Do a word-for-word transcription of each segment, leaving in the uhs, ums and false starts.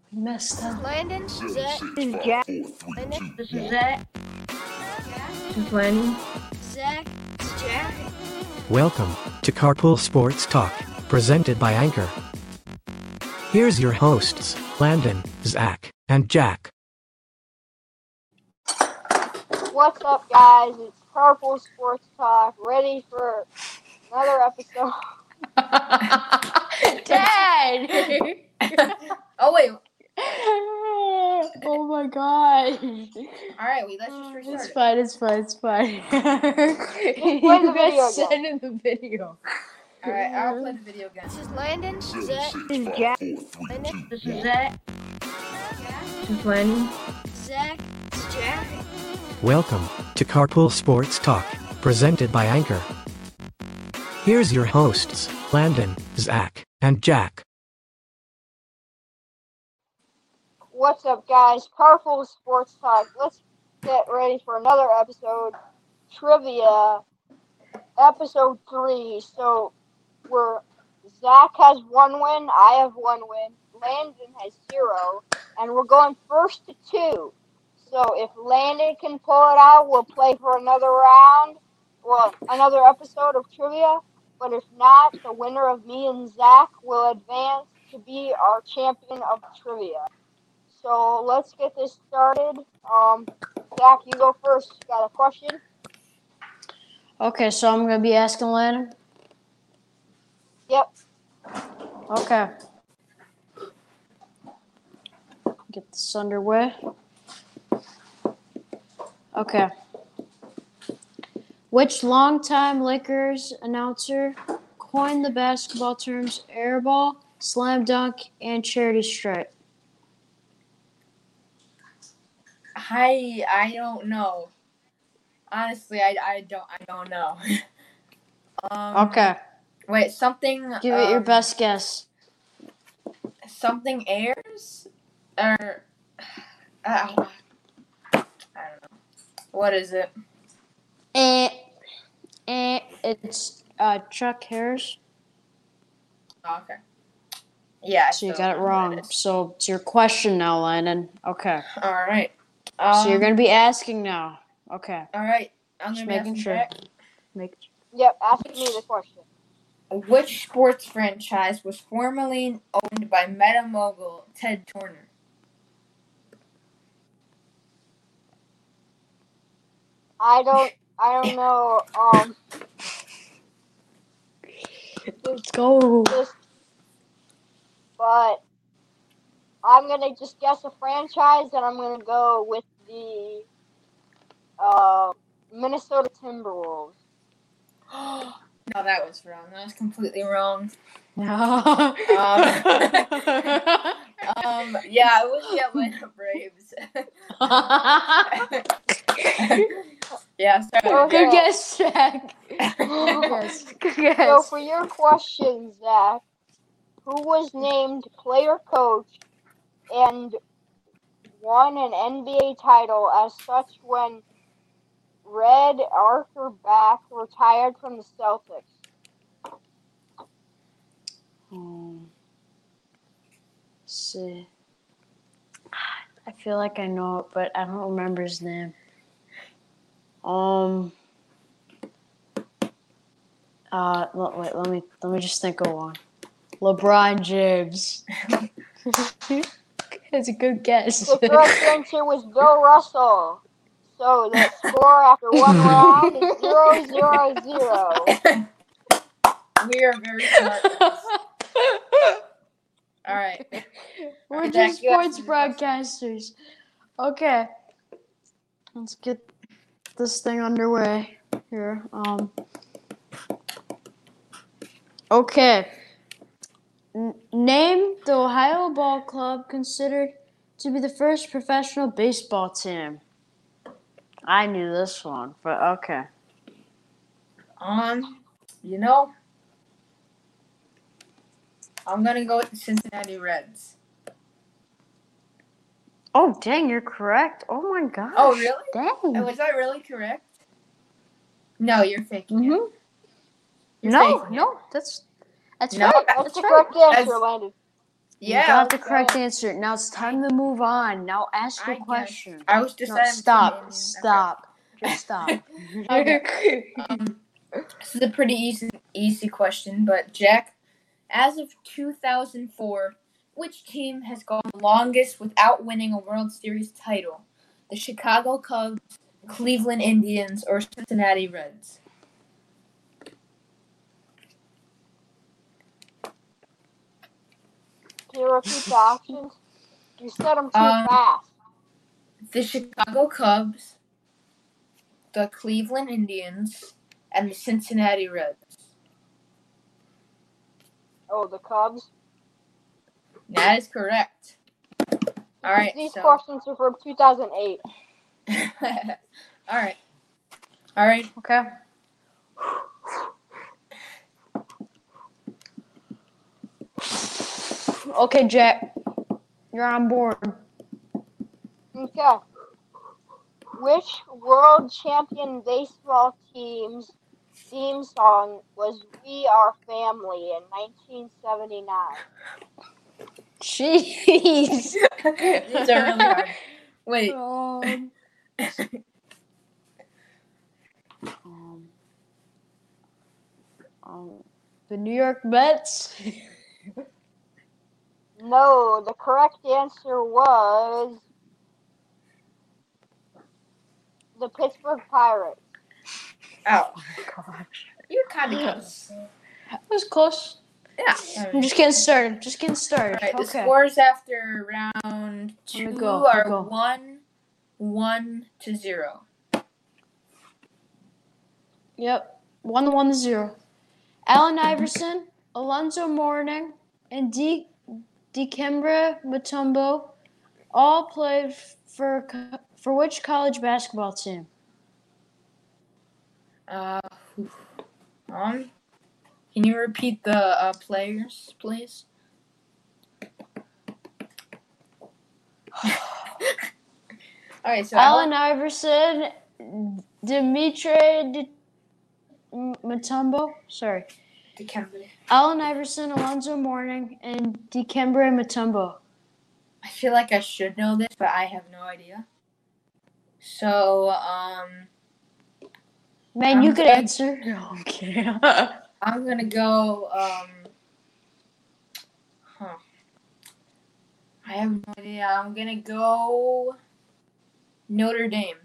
Messed up. Landon, Zach, This is Jack. Landon, This is Zach. This is Landon. Zach, Jack. Welcome to Carpool Sports Talk, presented by Anchor. Here's your hosts, Landon, Zach, and Jack. What's up, guys? It's Carpool Sports Talk, ready for another episode. Dad! Oh, wait. Oh my god. Alright, wait, let's just restart It's it. fine, it's fine, it's fine. play You the video guys again. send in the video. Alright, I'll play the video again. This is Landon, Zach, This is Jack. Landon, This is Zach. This is Landon. Zach, Jack. Welcome to Carpool Sports Talk, presented by Anchor. Here's your hosts, Landon, Zach, and Jack. What's up, guys? Carpool Sports Talk. Let's get ready for another episode. Trivia, episode three. So, we're Zach has one win, I have one win, Landon has zero, and we're going first to two. So, if Landon can pull it out, we'll play for another round, well, another episode of trivia. But if not, the winner of me and Zach will advance to be our champion of trivia. So let's get this started. Um, Zach, you go first. You got a question? Okay, so I'm gonna be asking Landon. Yep. Okay. Get this underway. Okay. Which longtime Lakers announcer coined the basketball terms airball, slam dunk, and charity stripe? I I don't know. Honestly, I, I don't I don't know. um, Okay. Wait, something. Give it your um, best guess. Something airs, or uh, I don't know. What is it? Eh, eh, it's uh, Chuck Harris. Oh, okay. Yeah. So you so got it what wrong. is- So it's your question now, Landon. Okay. All right. Um, So you're gonna be asking now. Okay. All right. I'm Just gonna be making asking sure. Jack. Make. Yep, ask me the question. Which sports franchise was formerly owned by meta mogul Ted Turner? I don't, I don't know, um, Let's go. this, but I'm gonna just guess a franchise, and I'm gonna go with the, uh, Minnesota Timberwolves. No, that was wrong. That was completely wrong. um, Um, yeah, it was the Atlanta Braves. Yeah, sorry. Okay. Good guess, Jack. Good guess. Good So guess. for your question, Zach, who was named player coach and won an N B A title as such when Red Auerbach retired from the Celtics? Um, see. I feel like I know it, but I don't remember his name. Um. Uh, let, wait, let me let me just think of one. LeBron James. That's a good guess. The correct answer was Bill Russell. So the score after one round is zero, zero, zero. We are very smart. All right. We're Alright, just Jack, you ask sports me the question. broadcasters. Okay. Let's get this thing underway here. Um. Okay. N- name the Ohio Ball Club considered to be the first professional baseball team. I knew this one, but okay. Um, you know, I'm gonna go with the Cincinnati Reds. Oh, dang, you're correct. Oh, my gosh. Oh, really? Dang. Oh, was I really correct? No, you're faking it. Mm-hmm. You're No, faking it. no, that's that's No, right. that's That's That's the right. correct answer, That's- Landon. Yeah. You got the let's correct go. answer. Now it's time to move on. Now ask your I guess. question. I was No, deciding between stop. Indian- okay. Stop. Just stop. Okay. Um, this is a pretty easy, easy question, but Jack, as of two thousand four, which team has gone longest without winning a World Series title? The Chicago Cubs, Cleveland Indians, or Cincinnati Reds? Can you repeat the options? You said them too Um, fast. The Chicago Cubs, the Cleveland Indians, and the Cincinnati Reds. Oh, the Cubs. That is correct. All right. These so. questions are from two thousand eight. All right. All right. Okay. Okay, Jack. You're on board. Okay. Which world champion baseball team's theme song was "We Are Family" in nineteen seventy-nine? Jeez. These are really hard. Wait. Um, um, um, the New York Mets. No, the correct answer was the Pittsburgh Pirates. Oh, Gosh. you're kind of close. That was close. Yeah. I'm just getting started. Just getting started. All right. The Okay. scores after round two go, are go. one, one to zero. Yep. One to one to zero. Allen Iverson, Alonzo Mourning, and D. Dikembe Mutombo all played for co- for which college basketball team? Uh, um, can you repeat the uh, players, please? All right. So Allen Iverson, Dimitri Di- Mutombo, sorry. Dikembe. Allen Iverson, Alonzo Mourning, and Dikembe Mutombo. I feel like I should know this, but I have no idea. So, um, Man, I'm you could gonna- answer. Okay. I'm gonna go. Um, huh. I have no idea. I'm gonna go Notre Dame.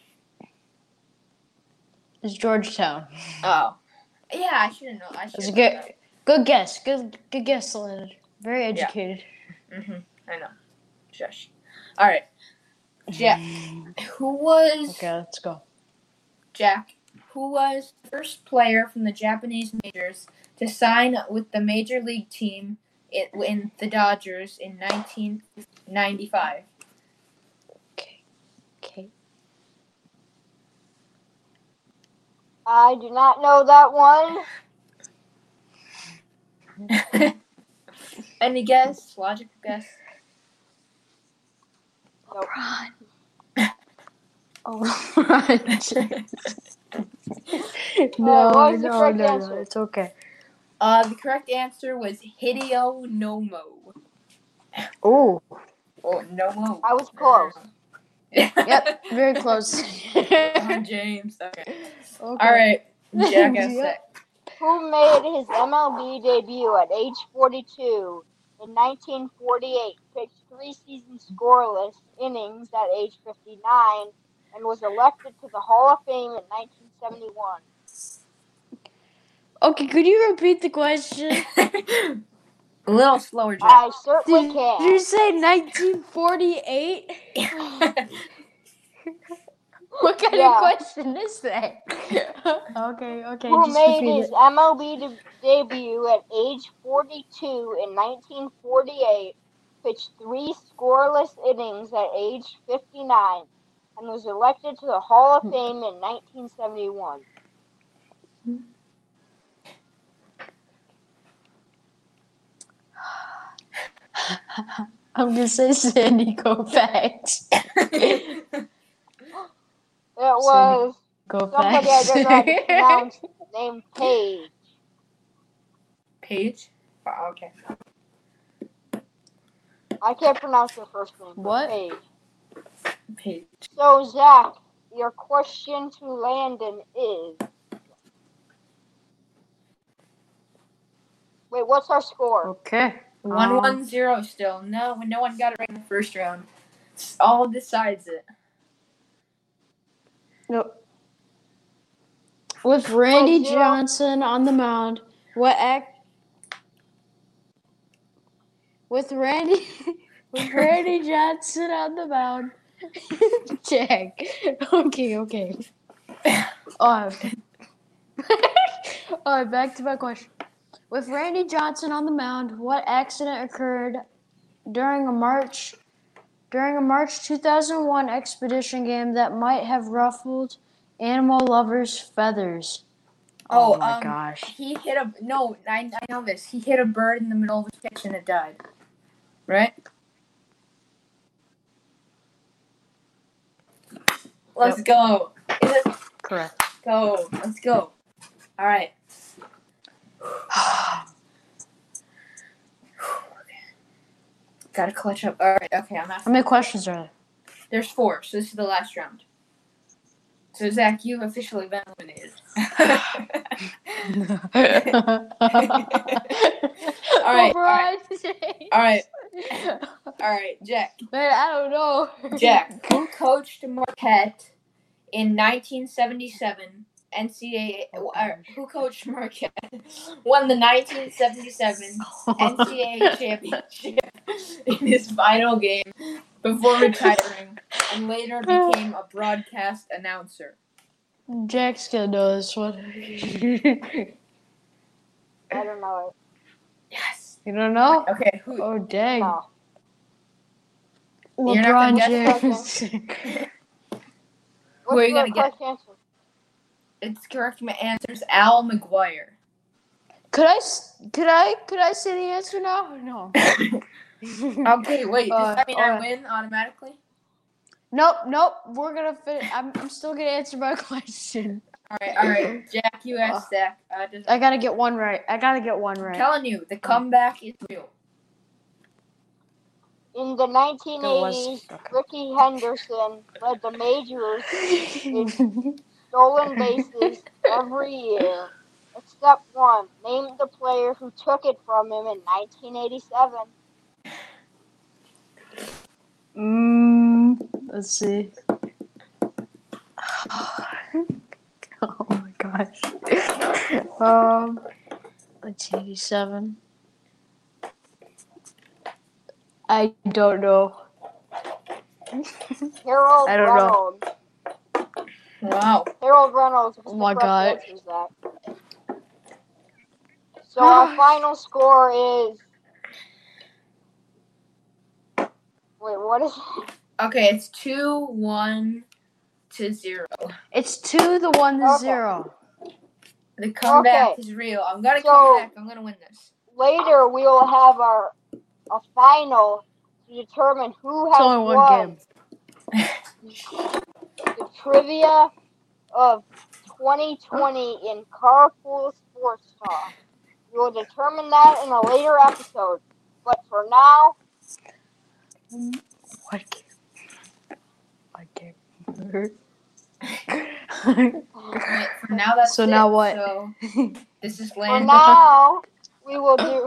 It's Georgetown. Oh, yeah. I should have known. I should. That's a good, good guess. Good, good guess, Leonard. Very educated. Mm-hmm. I know. Shush. All right, Jack. Who was Okay, let's go. Jack? Who was the first player from the Japanese majors to sign with the major league team in, in the Dodgers in nineteen ninety-five? Okay. Okay. I do not know that one. Any guess? Logical guess? Nope. Run. Oh, run. no, what was the no, correct no, answer? no. It's okay. Uh, the correct answer was Hideo Nomo. Oh. Oh, Nomo. I was close. Yep. Very close. I'm James. Okay. Okay. All right. Jack has Yep. set. Who made his M L B debut at age forty-two in nineteen forty-eight, pitched three seasons scoreless innings at age fifty-nine, and was elected to the Hall of Fame in nineteen seventy-one? Okay, could you repeat the question? A little slower, Jack. I certainly Did can. you say nineteen forty-eight? What kind Yeah. of question is that? okay, okay. Who just made repeat his it. M L B de- debut at age forty-two in nineteen forty-eight, pitched three scoreless innings at age fifty-nine, and was elected to the Hall of Fame in nineteen seventy-one? I'm gonna say Sandy Koufax. It was somebody I didn't know how to Koufax. pronounce, named Paige. Page? Oh, okay. I can't pronounce your first name. What? Paige. Paige. So, Zach, your question to Landon is... Wait, what's our score? Okay. One Um, one zero still. No, no one got it right in the first round. It's all decides it. No. With Randy One zero. Johnson on the mound, what act? With Randy, with Randy Johnson on the mound, Jack. Okay, okay. All right. All right, back to my question. With Randy Johnson on the mound, what accident occurred during a March during a March two thousand one expedition game that might have ruffled animal lovers' feathers? Oh, Oh my um, gosh. he hit a no. I, I know this. He hit a bird in the middle of a pitch and it died. Right? Let's go. Is it? Correct. Go. Let's go. All right. Gotta clutch up. All right. Okay, I'm How asking. many questions are There's four, so this is the last round. So Zach, you've officially been eliminated. there? All right, For all right. God's sake. All right. All right, Jack. Man, I don't know. Jack, who coached Marquette in nineteen seventy-seven? N C A A. Or, who coached Marquette? Won the nineteen seventy-seven N C A A championship in his final game before retiring, and later became a broadcast announcer. Jack's gonna know this one. I don't know it. Yes. You don't know? Okay. Who? Oh, dang. No. You're not gonna LeBron guess James. Who are What's you the gonna get? correct answer? It's correct. My answer is Al McGuire. Could I, s- could I, could I say the answer now? No. Okay. Wait. Does Uh, that mean I alright. win automatically? Nope, nope. We're gonna finish. I'm, I'm still gonna answer my question. All right. All right. Jack, you asked Zach. Uh, does, I gotta get one right. I gotta get one I'm right. telling you, the comeback is real. In the nineteen eighties, Okay. Ricky Henderson led the majors in stolen bases every year. Except one. Name the player who took it from him in nineteen eighty-seven. Mm, let's see. Oh my gosh. Um, nineteen eighty-seven. I don't know. Harold I don't know. Reynolds. Wow. Harold Reynolds was Oh the my correct God. answer, Zach. So our final score is... Wait, what is it? Okay, it's two one to zero. It's two the one to Okay. zero. The comeback Okay. is real. I'm gonna So- come back. I'm gonna win this. Later, we will have our a final to determine who It's has only one won game. the trivia of twenty twenty in Carpool Sports Talk. We will determine that in a later episode. But for now, What game? What game? Wait, for now, that's So it. now what? So this is for Landon. now, we will do.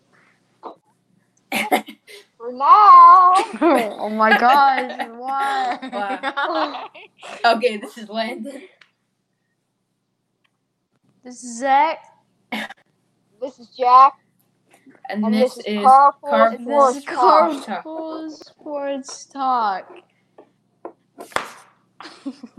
For now, Oh my gosh, why? Wow. Okay, this is Landon. This is Zach. this is Jack. And, And this, this is is Carpool Carpool And Sports this is Talk. Carpool Sports Talk.